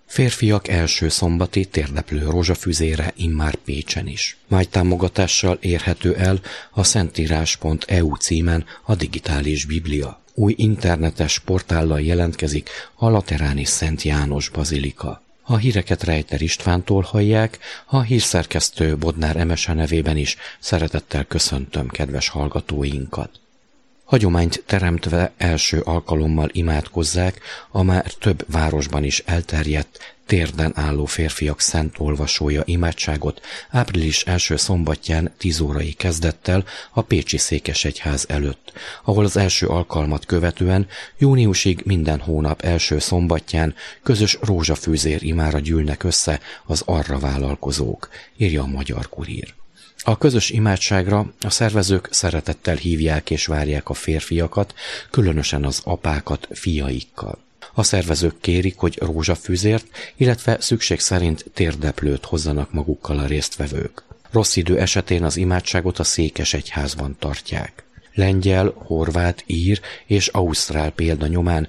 Férfiak első szombati térdeplő rózsafüzére immár Pécsen is. Vágytámogatással érhető el a szentírás.eu címen a digitális biblia. Új internetes portállal jelentkezik a lateráni Szent János bazilika. A híreket Rejter Istvántól hallják, a hírszerkesztő Bodnár Emese nevében is szeretettel köszöntöm kedves hallgatóinkat. Hagyományt teremtve első alkalommal imádkozzák a már több városban is elterjedt térden álló férfiak szent olvasója imádságot április első szombatján 10 órai kezdettel a pécsi székesegyház előtt, ahol az első alkalmat követően júniusig minden hónap első szombatján közös rózsafűzér imára gyűlnek össze az arra vállalkozók, írja a Magyar Kurír. A közös imádságra a szervezők szeretettel hívják és várják a férfiakat, különösen az apákat fiaikkal. A szervezők kérik, hogy rózsafűzért, illetve szükség szerint térdeplőt hozzanak magukkal a résztvevők. Rossz idő esetén az imádságot a székesegyházban tartják. Lengyel, horvát, ír és ausztrál példa nyomán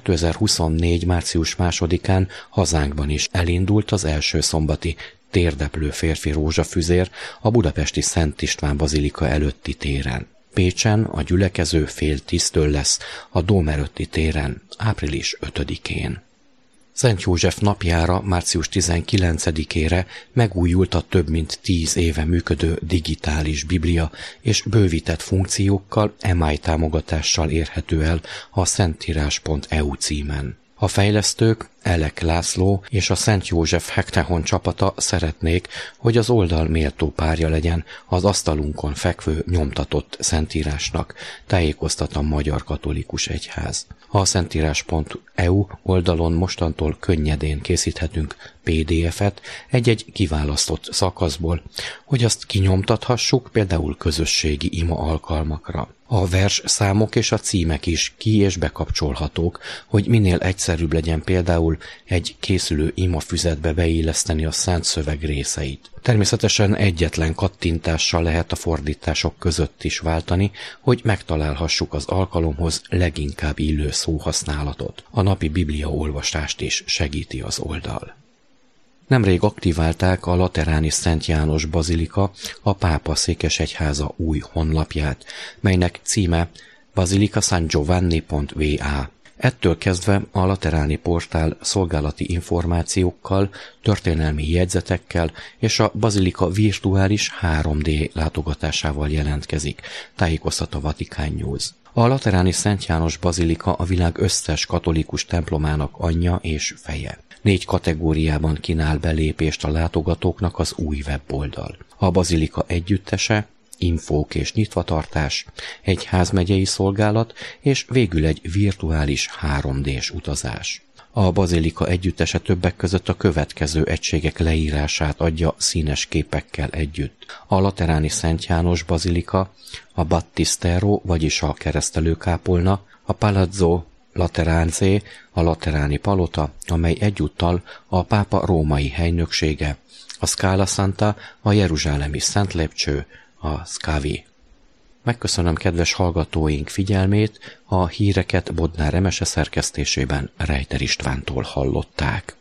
2024. március 2-án hazánkban is elindult az első szombati térdeplő férfi rózsafüzér a budapesti Szent István bazilika előtti téren. Pécsen a gyülekező fél 10-től lesz a Dóm előtti téren, április 5-én. Szent József napjára, március 19-ére megújult a több mint 10 éve működő digitális biblia, és bővített funkciókkal, e-mail támogatással érhető el a szentírás.eu címen. A fejlesztők, Elek László és a Szent József Hektáhon csapata szeretnék, hogy az oldal méltó párja legyen az asztalunkon fekvő nyomtatott szentírásnak, tájékoztat a Magyar Katolikus Egyház. A szentírás.eu oldalon mostantól könnyedén készíthetünk PDF-et egy-egy kiválasztott szakaszból, hogy azt kinyomtathassuk például közösségi ima alkalmakra. A versszámok és a címek is ki- és bekapcsolhatók, hogy minél egyszerűbb legyen például egy készülő imafüzetbe beilleszteni a szánt szöveg részeit. Természetesen egyetlen kattintással lehet a fordítások között is váltani, hogy megtalálhassuk az alkalomhoz leginkább illő szóhasználatot. A napi biblia olvasást is segíti az oldal. Nemrég aktiválták a lateráni Szent János bazilika, a pápa székesegyháza új honlapját, melynek címe basilicasangiovanni.va. Ettől kezdve a lateráni portál szolgálati információkkal, történelmi jegyzetekkel és a bazilika virtuális 3D látogatásával jelentkezik, tájékoztat a Vatican News. A lateráni Szent János bazilika a világ összes katolikus templomának anyja és feje. 4 kategóriában kínál belépést a látogatóknak az új weboldal. A bazilika együttese, infók és nyitvatartás, egy házmegyei szolgálat és végül egy virtuális 3D-s utazás. A bazilika együttese többek között a következő egységek leírását adja színes képekkel együtt. A lateráni Szent János bazilika, a Battistero, vagyis a keresztelőkápolna, a Palazzo Lateranze, a lateráni palota, amely egyúttal a pápa római helynöksége, a Scala Santa, a jeruzsálemi Szent Lépcső, a Scavi. Megköszönöm kedves hallgatóink figyelmét, a híreket Bodnár Emese szerkesztésében Rejter Istvántól hallották.